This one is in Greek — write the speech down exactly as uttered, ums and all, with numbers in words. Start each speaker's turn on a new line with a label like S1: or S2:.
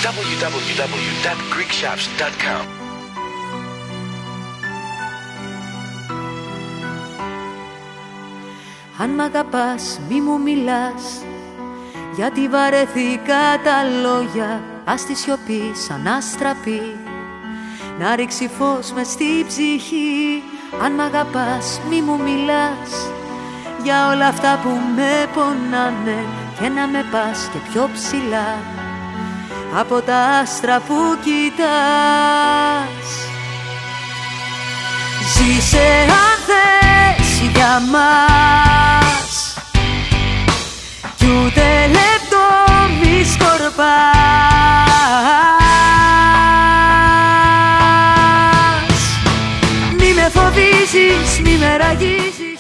S1: double-u double-u double-u dot greek shops dot com.
S2: Αν μ' αγαπάς μη μου μιλάς, γιατί βαρέθηκα τα λόγια. Ας τη σιωπή σαν αστραπή να ρίξει φως μες στη ψυχή. Αν μ' αγαπάς μη μου μιλάς για όλα αυτά που με πονάνε, και να με πας και πιο ψηλά από τα άστρα που κοιτάς. Ζήσε αν θες για μας, κι ούτε λεπτό μη σκορπάς. Μη με φοβίζεις, μη με ραγίζεις.